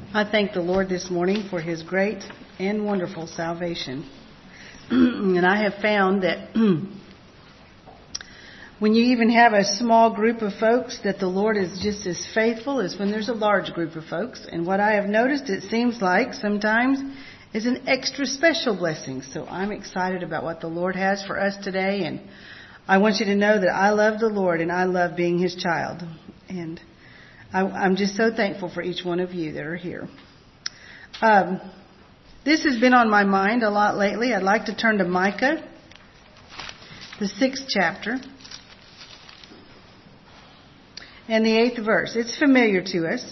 I thank the Lord this morning for His great and wonderful salvation. And I have found that when you even have a small group of folks, that the Lord is just as faithful as when there's a large group of folks. And what I have noticed, it seems like sometimes, is an extra special blessing. So I'm excited about what the Lord has for us today. And I want you to know that I love the Lord and I love being His child. And I'm just so thankful for each one of you that are here. This has been on my mind a lot lately. I'd like to turn to Micah, the 6th chapter, and the 8th verse. It's familiar to us.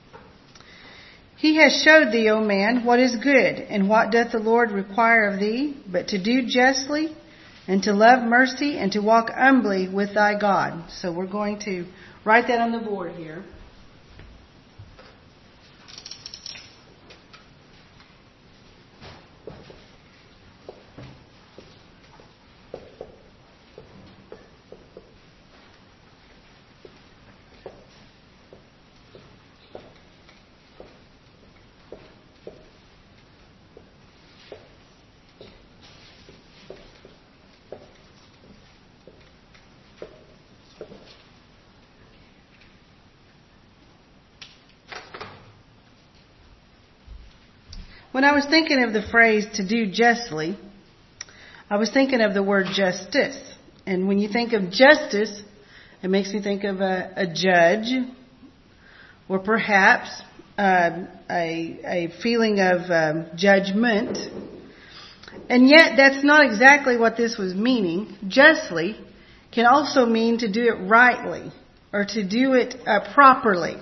He has showed thee, O man, what is good, and what doth the Lord require of thee, but to do justly, and to love mercy, and to walk humbly with thy God. So we're going to write that on the board here. When I was thinking of the phrase to do justly, I was thinking of the word justice. And when you think of justice, it makes me think of a judge, or perhaps a feeling of judgment. And yet that's not exactly what this was meaning. Justly can also mean to do it rightly, or to do it properly.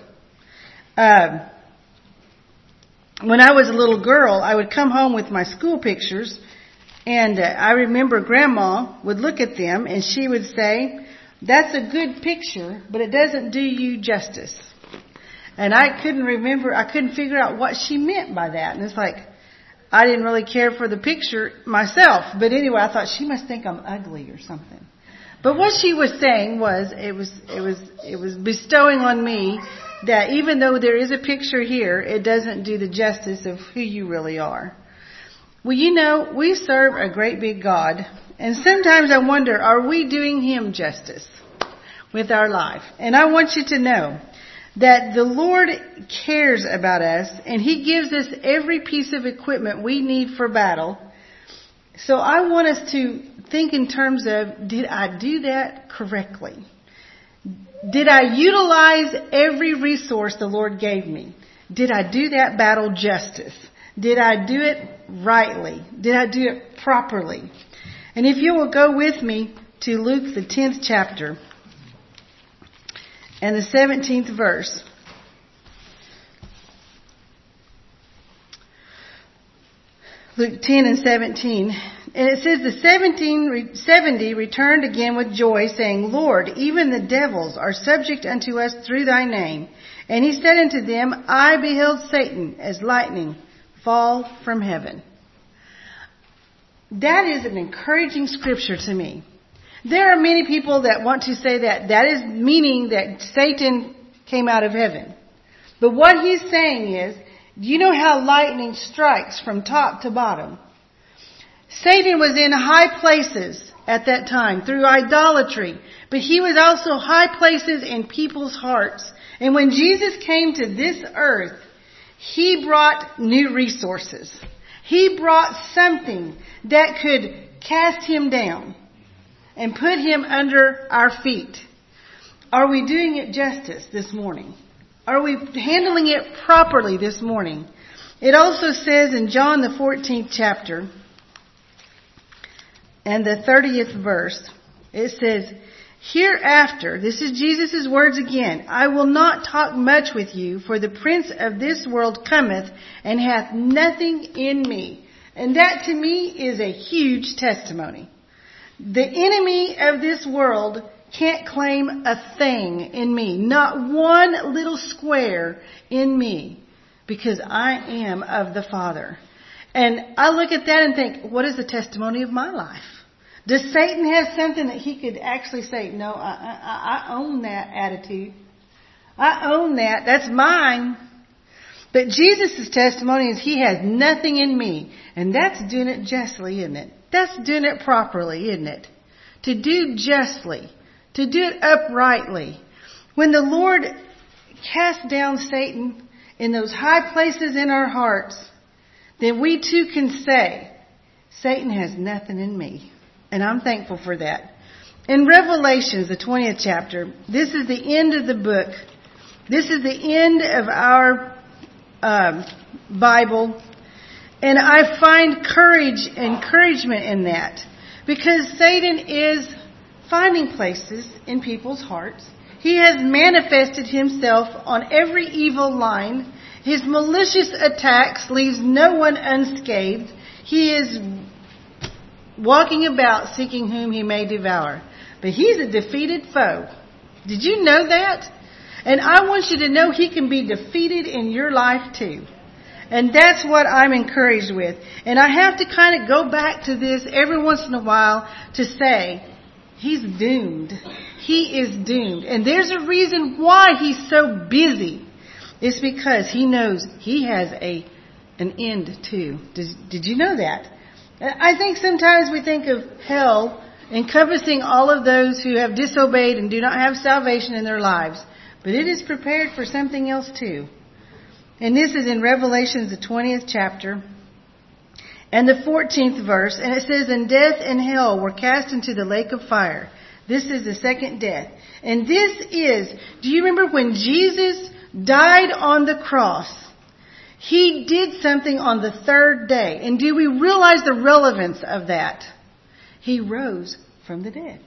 When I was a little girl, I would come home with my school pictures, and I remember Grandma would look at them and she would say, "That's a good picture, but it doesn't do you justice." And I couldn't figure out what she meant by that. And it's like, I didn't really care for the picture myself, but anyway, I thought she must think I'm ugly or something. But what she was saying was, it was bestowing on me that even though there is a picture here, it doesn't do the justice of who you really are. Well, you know, we serve a great big God, and sometimes I wonder, are we doing Him justice with our life? And I want you to know that the Lord cares about us, and He gives us every piece of equipment we need for battle. So I want us to think in terms of, did I do that correctly? Did I utilize every resource the Lord gave me? Did I do that battle justice? Did I do it rightly? Did I do it properly? And if you will go with me to Luke, the 10th chapter, and the 17th verse. Luke 10 and 17. And it says, the 70 returned again with joy, saying, "Lord, even the devils are subject unto us through thy name." And he said unto them, "I beheld Satan as lightning fall from heaven." That is an encouraging scripture to me. There are many people that want to say that is meaning that Satan came out of heaven. But what he's saying is, do you know how lightning strikes from top to bottom? Satan was in high places at that time through idolatry, but he was also high places in people's hearts. And when Jesus came to this earth, He brought new resources. He brought something that could cast him down and put him under our feet. Are we doing it justice this morning? Are we handling it properly this morning? It also says in John the 14th chapter and the 30th verse, it says, "Hereafter," this is Jesus' words again, "I will not talk much with you, for the prince of this world cometh and hath nothing in me." And that to me is a huge testimony. The enemy of this world can't claim a thing in me, not one little square in me, because I am of the Father. And I look at that and think, what is the testimony of my life? Does Satan have something that he could actually say, no, I own that attitude. I own that. That's mine. But Jesus' testimony is he has nothing in me. And that's doing it justly, isn't it? That's doing it properly, isn't it? To do justly. To do it uprightly. When the Lord casts down Satan in those high places in our hearts, then we too can say, Satan has nothing in me. And I'm thankful for that. In Revelations, the 20th chapter, this is the end of the book. This is the end of our Bible. And I find encouragement in that. Because Satan is finding places in people's hearts. He has manifested himself on every evil line. His malicious attacks leaves no one unscathed. He is walking about seeking whom he may devour. But he's a defeated foe. Did you know that? And I want you to know he can be defeated in your life too. And that's what I'm encouraged with. And I have to kind of go back to this every once in a while to say, he's doomed. He is doomed. And there's a reason why he's so busy. It's because he knows he has an end too. Did you know that? I think sometimes we think of hell encompassing all of those who have disobeyed and do not have salvation in their lives. But it is prepared for something else too. And this is in Revelations, the 20th chapter and the 14th verse. And it says, and death and hell were cast into the lake of fire. This is the second death. And this is, do you remember when Jesus died on the cross? He did something on the third day. And do we realize the relevance of that? He rose from the dead.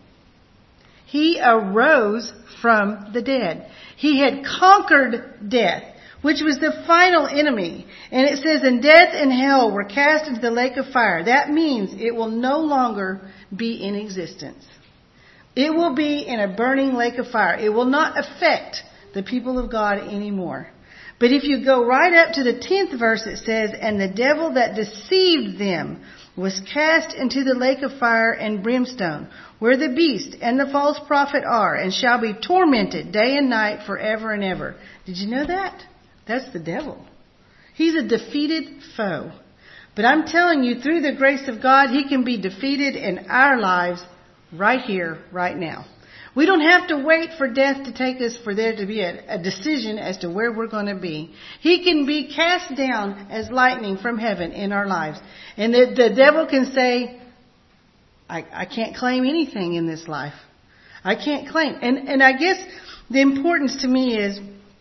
He arose from the dead. He had conquered death, which was the final enemy. And it says, and death and hell were cast into the lake of fire. That means it will no longer be in existence. It will be in a burning lake of fire. It will not affect the people of God anymore. But if you go right up to the 10th verse, it says, and the devil that deceived them was cast into the lake of fire and brimstone, where the beast and the false prophet are, and shall be tormented day and night forever and ever. Did you know that? That's the devil. He's a defeated foe. But I'm telling you, through the grace of God, he can be defeated in our lives right here, right now. We don't have to wait for death to take us for there to be a decision as to where we're going to be. He can be cast down as lightning from heaven in our lives. And the devil can say, I can't claim anything in this life. I can't claim. And I guess the importance to me is,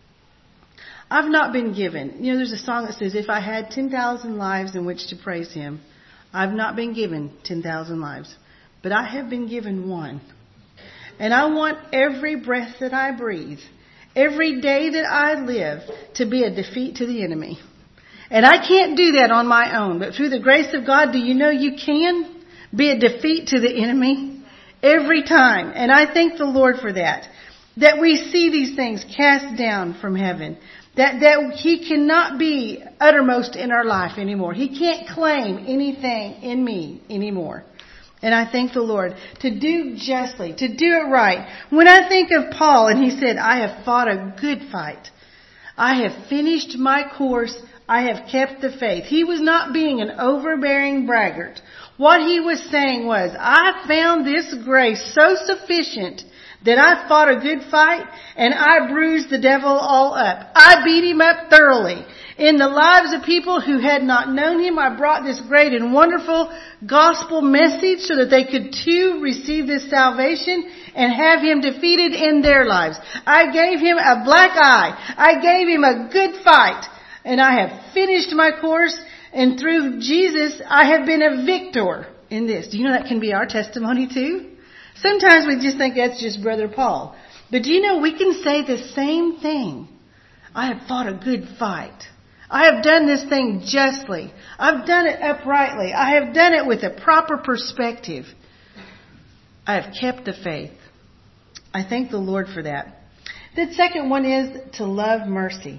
I've not been given. You know, there's a song that says, if I had 10,000 lives in which to praise him, I've not been given 10,000 lives. But I have been given one. And I want every breath that I breathe, every day that I live, to be a defeat to the enemy. And I can't do that on my own. But through the grace of God, do you know you can be a defeat to the enemy every time? And I thank the Lord for that. That we see these things cast down from heaven. That he cannot be uttermost in our life anymore. He can't claim anything in me anymore. And I thank the Lord to do justly, to do it right. When I think of Paul and he said, I have fought a good fight. I have finished my course. I have kept the faith. He was not being an overbearing braggart. What he was saying was, I found this grace so sufficient that I fought a good fight and I bruised the devil all up. I beat him up thoroughly. In the lives of people who had not known him, I brought this great and wonderful gospel message so that they could too receive this salvation and have him defeated in their lives. I gave him a black eye. I gave him a good fight. And I have finished my course. And through Jesus, I have been a victor in this. Do you know that can be our testimony too? Sometimes we just think that's just Brother Paul. But do you know we can say the same thing? I have fought a good fight. I have done this thing justly. I've done it uprightly. I have done it with a proper perspective. I have kept the faith. I thank the Lord for that. The second one is to love mercy.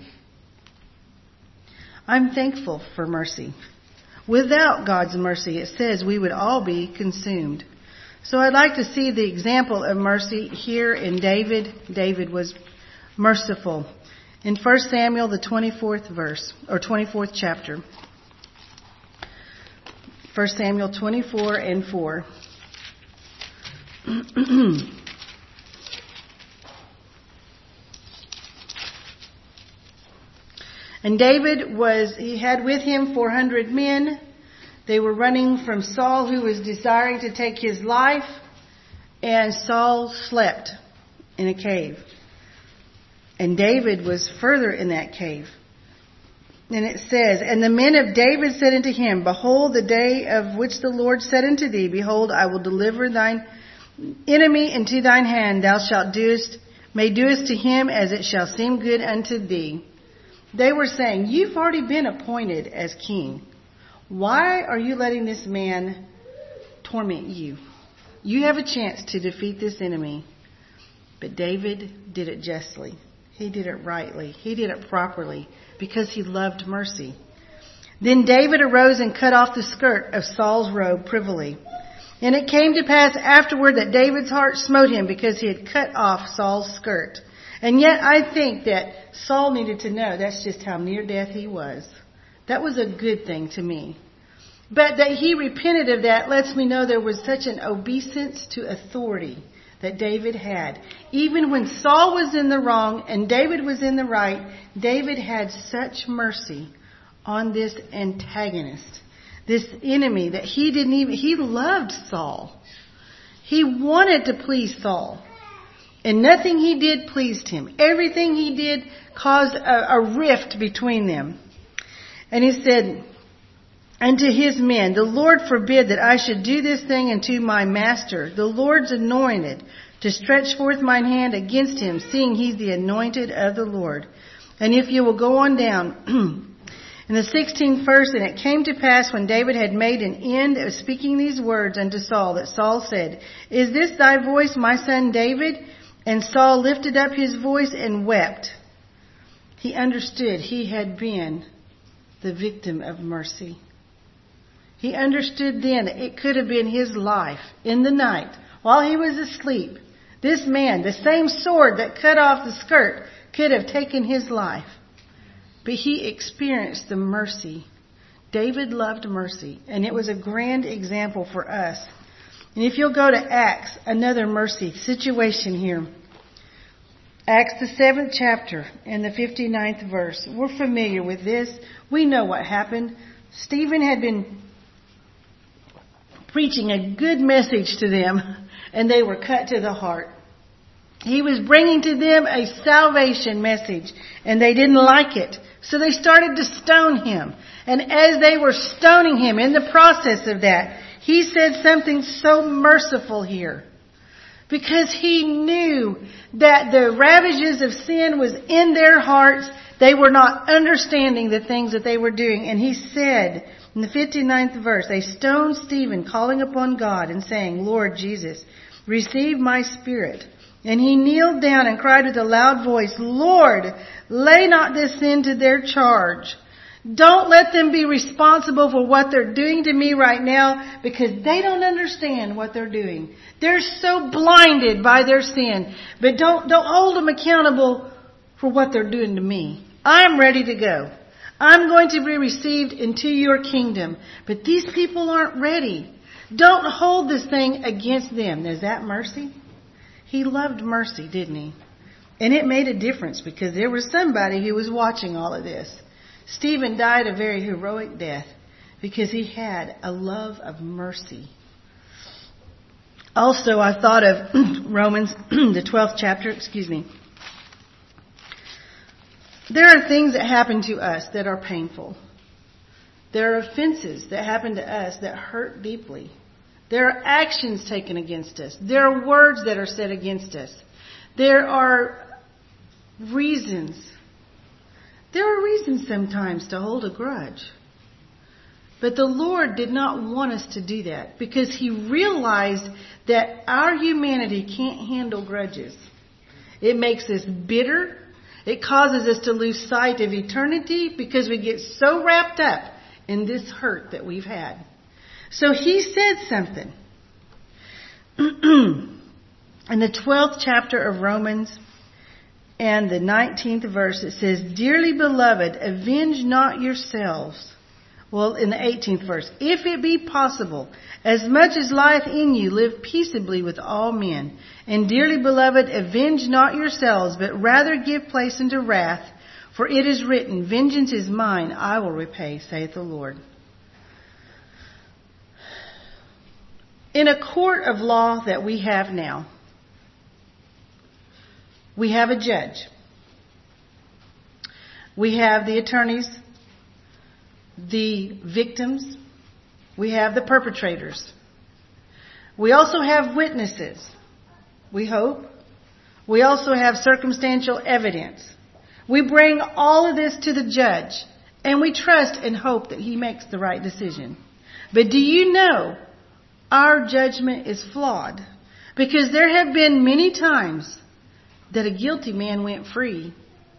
I'm thankful for mercy. Without God's mercy, it says we would all be consumed. So I'd like to see the example of mercy here in David. David was merciful. in 1 Samuel, the 24th verse, or 24th chapter. 1 Samuel 24 and 4. And David he had with him 400 men. They were running from Saul, who was desiring to take his life. And Saul slept in a cave. And David was further in that cave. And it says, And the men of David said unto him, Behold, the day of which the Lord said unto thee, Behold, I will deliver thine enemy into thine hand. Thou may doest to him as it shall seem good unto thee. They were saying, You've already been appointed as king. Why are you letting this man torment you? You have a chance to defeat this enemy. But David did it justly. He did it rightly. He did it properly because he loved mercy. Then David arose and cut off the skirt of Saul's robe privily. And it came to pass afterward that David's heart smote him because he had cut off Saul's skirt. And yet I think that Saul needed to know that's just how near death he was. That was a good thing to me. But that he repented of that lets me know there was such an obeisance to authority that David had. Even when Saul was in the wrong and David was in the right, David had such mercy on this antagonist, this enemy, that he loved Saul. He wanted to please Saul. And nothing he did pleased him. Everything he did caused a rift between them. And he said unto his men, The Lord forbid that I should do this thing unto my master, the Lord's anointed, to stretch forth mine hand against him, seeing he's the anointed of the Lord. And if you will go on down, in the 16th verse, And it came to pass when David had made an end of speaking these words unto Saul, that Saul said, Is this thy voice, my son David? And Saul lifted up his voice and wept. He understood he had been the victim of mercy. He understood then that it could have been his life in the night while he was asleep. This man, the same sword that cut off the skirt, could have taken his life. But he experienced the mercy. David loved mercy, and it was a grand example for us. And if you'll go to Acts, another mercy situation here. Acts, the 7th chapter and the 59th verse. We're familiar with this. We know what happened. Stephen had been preaching a good message to them, and they were cut to the heart. He was bringing to them a salvation message, and they didn't like it. So they started to stone him. And as they were stoning him, in the process of that, he said something so merciful here. Because he knew that the ravages of sin was in their hearts. They were not understanding the things that they were doing. And he said, in the 59th verse, They stoned Stephen, calling upon God and saying, Lord Jesus, receive my spirit. And he kneeled down and cried with a loud voice, Lord, lay not this sin to their charge. Don't let them be responsible for what they're doing to me right now, because they don't understand what they're doing. They're so blinded by their sin. But don't hold them accountable for what they're doing to me. I'm ready to go. I'm going to be received into your kingdom. But these people aren't ready. Don't hold this thing against them. Is that mercy? He loved mercy, didn't he? And it made a difference because there was somebody who was watching all of this. Stephen died a very heroic death because he had a love of mercy. Also, I thought of Romans, the 12th chapter, There are things that happen to us that are painful. There are offenses that happen to us that hurt deeply. There are actions taken against us. There are words that are said against us. There are reasons. There are reasons sometimes to hold a grudge. But the Lord did not want us to do that because He realized that our humanity can't handle grudges. It makes us bitter. It causes us to lose sight of eternity because we get so wrapped up in this hurt that we've had. So He said something. In the 12th chapter of Romans, And the 19th verse, it says, "Dearly beloved, avenge not yourselves." Well, in the 18th verse, "If it be possible, as much as lieth in you, live peaceably with all men. And dearly beloved, avenge not yourselves, but rather give place unto wrath. For it is written, Vengeance is mine, I will repay, saith the Lord." In a court of law that we have now, we have a judge. We have the attorneys, the victims. We have the perpetrators. We also have witnesses, we hope. We also have circumstantial evidence. We bring all of this to the judge, and we trust and hope that he makes the right decision. But do you know our judgment is flawed? Because there have been many times that a guilty man went free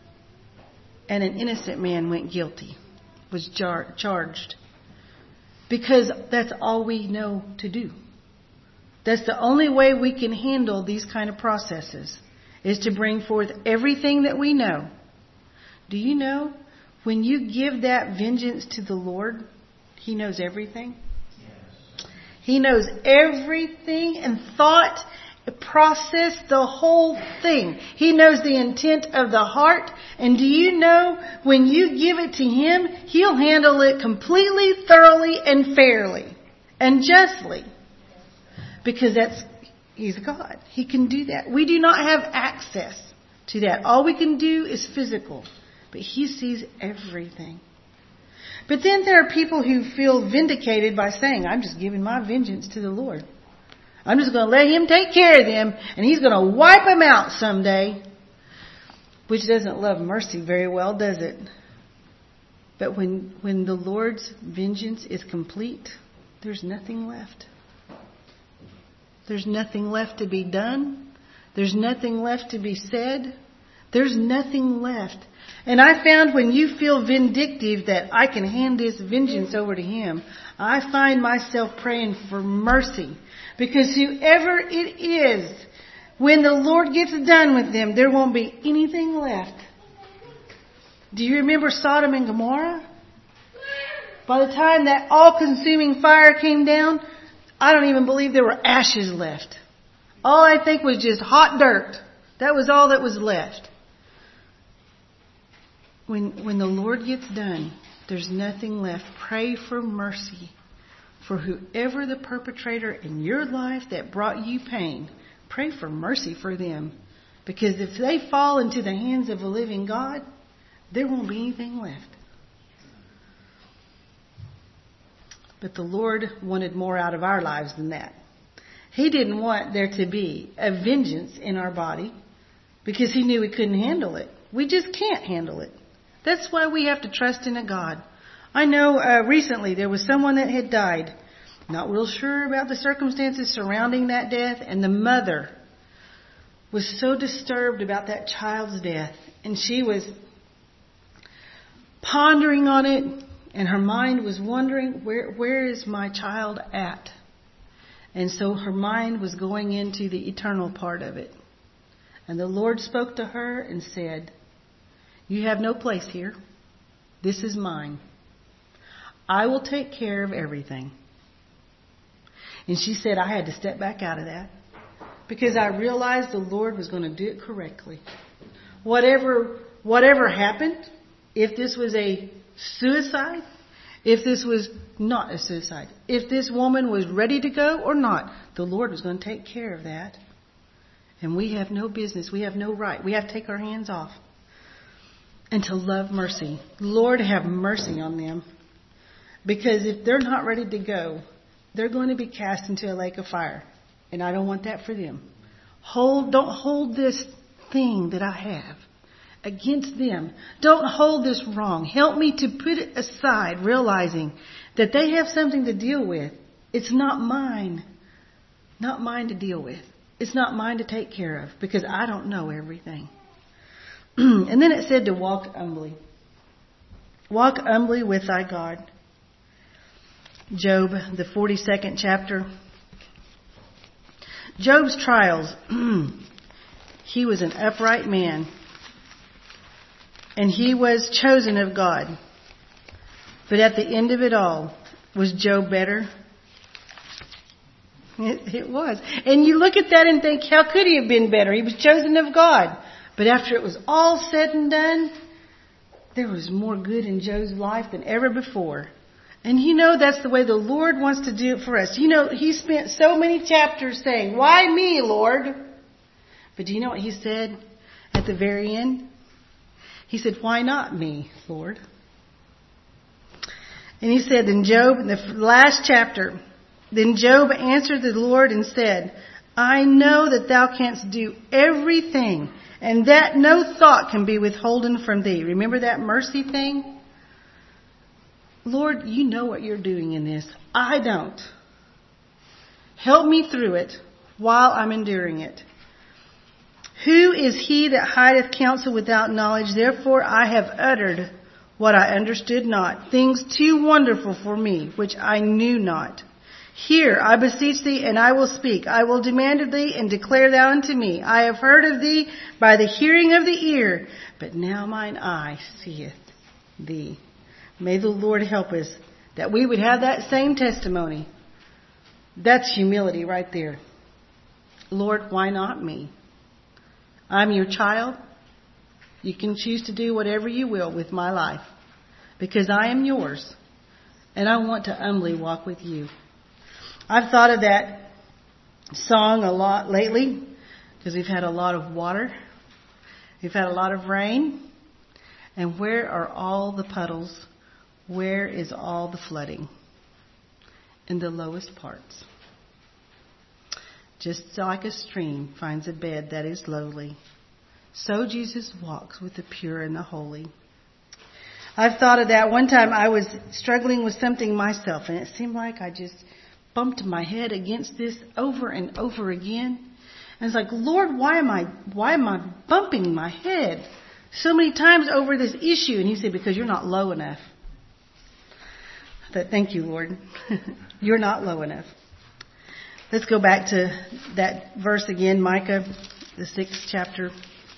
and an innocent man went guilty, was charged. Because that's all we know to do. That's the only way we can handle these kind of processes, is to bring forth everything that we know. Do you know when you give that vengeance to the Lord, He knows everything? Yes. He knows everything and thought, process, the whole thing. He knows the intent of the heart. And do you know when you give it to Him, He'll handle it completely, thoroughly, and fairly and justly. Because He's God. He can do that. We do not have access to that. All we can do is physical. But He sees everything. But then there are people who feel vindicated by saying, "I'm just giving my vengeance to the Lord. I'm just going to let Him take care of them, and He's going to wipe them out someday." Which doesn't love mercy very well, does it? But when the Lord's vengeance is complete, there's nothing left. There's nothing left to be done. There's nothing left to be said. There's nothing left. And I found when you feel vindictive that I can hand this vengeance over to Him, I find myself praying for mercy. Because whoever it is, when the Lord gets done with them, there won't be anything left. Do you remember Sodom and Gomorrah? By the time that all-consuming fire came down, I don't even believe there were ashes left. All I think was just hot dirt. That was all that was left. When the Lord gets done, there's nothing left. Pray for mercy for whoever the perpetrator in your life that brought you pain. Pray for mercy for them. Because if they fall into the hands of a living God, there won't be anything left. But the Lord wanted more out of our lives than that. He didn't want there to be a vengeance in our body because He knew we couldn't handle it. We just can't handle it. That's why we have to trust in a God. I know recently there was someone that had died. Not real sure about the circumstances surrounding that death. And the mother was so disturbed about that child's death. And she was pondering on it. And her mind was wondering, where is my child at? And so her mind was going into the eternal part of it. And the Lord spoke to her and said, "You have no place here. This is mine. I will take care of everything." And she said, I had to step back out of that because I realized the Lord was going to do it correctly. Whatever happened, if this was a suicide, if this was not a suicide, if this woman was ready to go or not, the Lord was going to take care of that. And we have no business, we have no right. We have to take our hands off. And to love mercy. Lord, have mercy on them. Because if they're not ready to go, they're going to be cast into a lake of fire. And I don't want that for them. Don't hold this thing that I have against them. Don't hold this wrong. Help me to put it aside, realizing that they have something to deal with. It's not mine. Not mine to deal with. It's not mine to take care of because I don't know everything. And then it said to walk humbly. Walk humbly with thy God. Job, the 42nd chapter. Job's trials. He was an upright man. and he was chosen of God. But at the end of it all, was Job better? It was. And you look at that and think, how could he have been better? He was chosen of God. But after it was all said and done, there was more good in Job's life than ever before. And you know that's the way the Lord wants to do it for us. You know, he spent so many chapters saying, why me, Lord? But do you know what he said at the very end? He said, why not me, Lord? And he said in Job, in the last chapter, then Job answered the Lord and said, I know that thou canst do everything, and that no thought can be withholden from thee. Remember that mercy thing? Lord, you know what you're doing in this. I don't. Help me through it while I'm enduring it. Who is he that hideth counsel without knowledge? Therefore I have uttered what I understood not, things too wonderful for me, which I knew not. Hear, I beseech thee, and I will speak. I will demand of thee, and declare thou unto me. I have heard of thee by the hearing of the ear, but now mine eye seeth thee. May the Lord help us that we would have that same testimony. That's humility right there. Lord, why not me? I'm your child. You can choose to do whatever you will with my life, because I am yours, and I want to humbly walk with you. I've thought of that song a lot lately because we've had a lot of water. We've had a lot of rain. And where are all the puddles? Where is all the flooding? In the lowest parts. Just like a stream finds a bed that is lowly, so Jesus walks with the pure and the holy. I've thought of that. One time I was struggling with something myself, and it seemed like I just bumped my head against this over and over again. And it's like, Lord, why am I bumping my head so many times over this issue? And he said, because you're not low enough. I thought, thank you, Lord. You're not low enough. Let's go back to that verse again, Micah, the 6th chapter.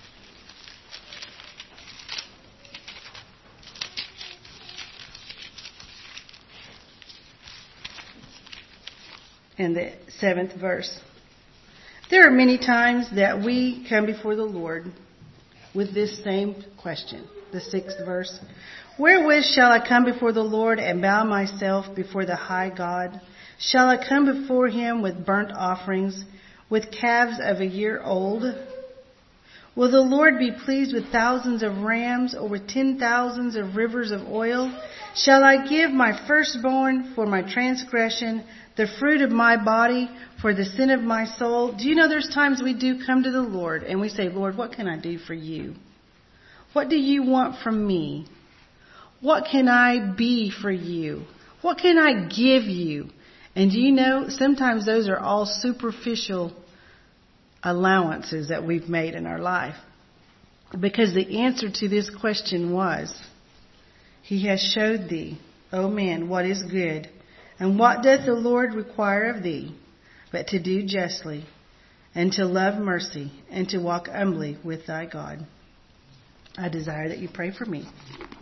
And the 7th verse. There are many times that we come before the Lord with this same question. The 6th verse. Wherewith shall I come before the Lord and bow myself before the high God? Shall I come before him with burnt offerings, with calves of a year old? Will the Lord be pleased with thousands of rams, or with 10,000s of rivers of oil? Shall I give my firstborn for my transgression, the fruit of my body for the sin of my soul? Do you know there's times we do come to the Lord and we say, Lord, what can I do for you? What do you want from me? What can I be for you? What can I give you? And do you know, sometimes those are all superficial allowances that we've made in our life. Because the answer to this question was, He has showed thee, O man, what is good. And what doth the Lord require of thee? But to do justly, and to love mercy, and to walk humbly with thy God. I desire that you pray for me.